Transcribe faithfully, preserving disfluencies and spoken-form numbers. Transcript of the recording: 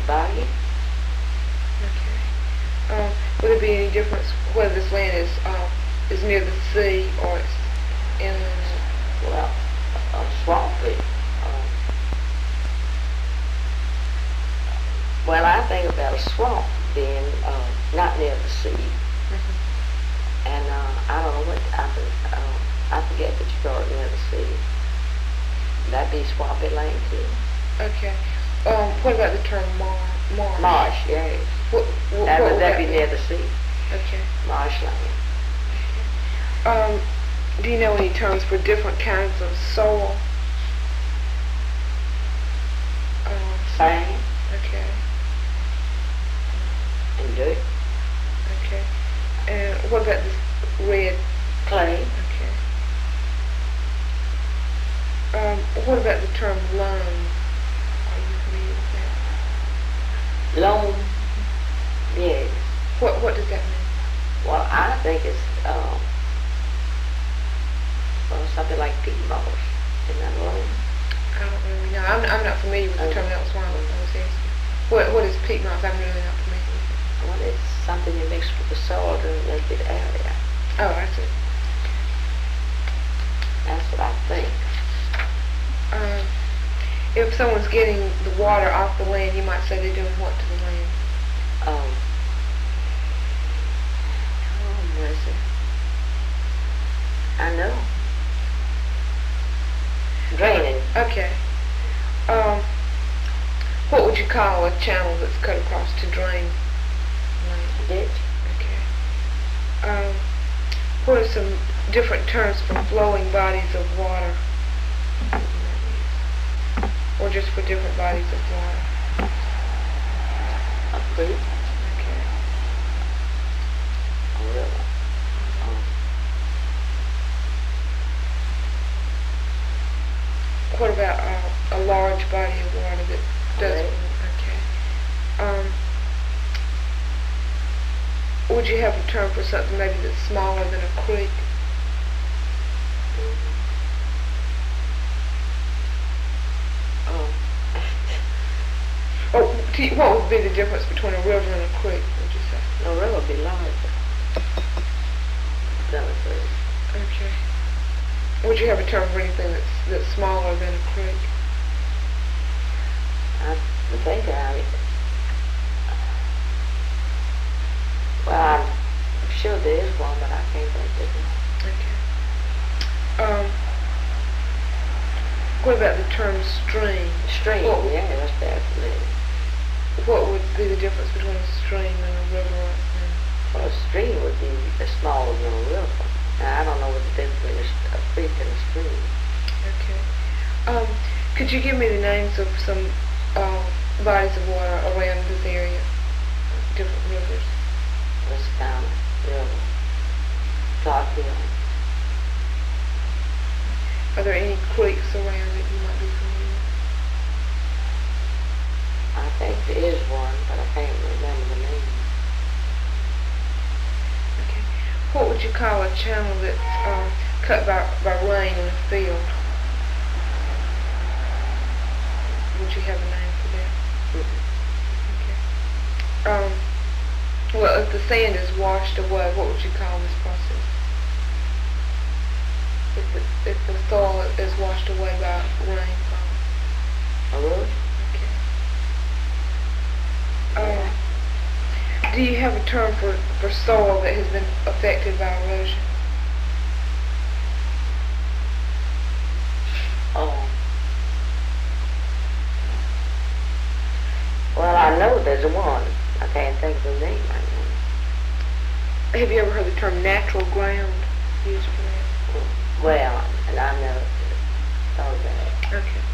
body. Okay. Um, would there be any difference whether this land is um, is near the sea or it's inland? Well, uh, swampy. Um, well, I think about a swamp being uh, not near the sea. Mm-hmm. And uh, I don't know what, I, for- uh, I forget that you call it near the sea. That'd be swampy land too. Okay. Um, what about the term mar marsh? Marsh, yes. What, what, That what would would that that be near the sea? Okay. Marshland. Um, do you know any terms for different kinds of soil? Um, Sand okay. and dirt. Okay. And what about this red? Clay. Okay. Um, what about the term loam? Are you familiar with that? Loam. Yes. What What does that mean? Well, I think it's um, well, something like peat moss. Isn't that loam? I don't really know. I'm I'm not familiar with the term. That was why I was I was asking. What What is peat moss? I'm really not familiar with it. Well, it's something you mix with the soil to make it area. Oh, I see. That's what I think. Um, if someone's getting the water off the land, you might say they're doing what to the land? Um, oh, what is it? I know. Draining. Okay. Um, what would you call a channel that's cut across to drain land? Ditch. Okay. Um, what are some different terms for flowing bodies of water? Or just for different bodies of water? A creek. Okay. A river. Um, What about uh, a large body of water that does? Lake. Okay. Um, would you have a term for something maybe that's smaller than a creek? mhm. Um, Or do you- what would be the difference between a river and a creek? Would you say? a river would be larger than a creek. Okay. Would you have a term for anything that's that's smaller than a creek? I think I, well, I'm sure there is one, but I can't think of it. Okay. Um, what about the term stream? Stream, What, yeah, that's definitely. what would be the difference between a stream and a river? And Well, a stream would be as smaller than a river. Now, I don't know what the difference between a, st- a creek and a stream. Okay. Um, could you give me the names of some uh, bodies of water around this area? Different rivers. Wisconsin River, Clark Hill. Are there any creeks around that you might be familiar with? I think there is one, but I can't remember the name. Okay. What would you call a channel that's uh, cut by, by rain in a field? Would you have a name for that? Mm-mm. Okay. Um, well, if the sand is washed away, what would you call this process? If the, if the soil is washed away by rainfall? A road? Okay. Um, do you have a term for, for soil that has been affected by erosion? Oh. Well, I know there's one. I can't think of the name right now. Have you ever heard the term natural ground used for that? Well, and I know, oh, that. Okay.